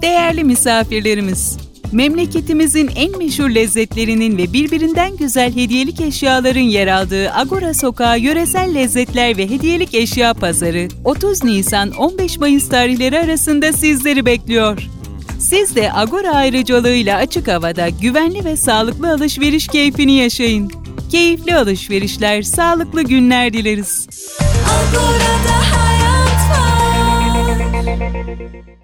Değerli misafirlerimiz, memleketimizin en meşhur lezzetlerinin ve birbirinden güzel hediyelik eşyaların yer aldığı Agora Sokağı Yöresel Lezzetler ve Hediyelik Eşya Pazarı 30 Nisan-15 Mayıs tarihleri arasında sizleri bekliyor. Siz de Agora ayrıcalığıyla açık havada güvenli ve sağlıklı alışveriş keyfini yaşayın. Keyifli alışverişler, sağlıklı günler dileriz. Agora'da hayat var.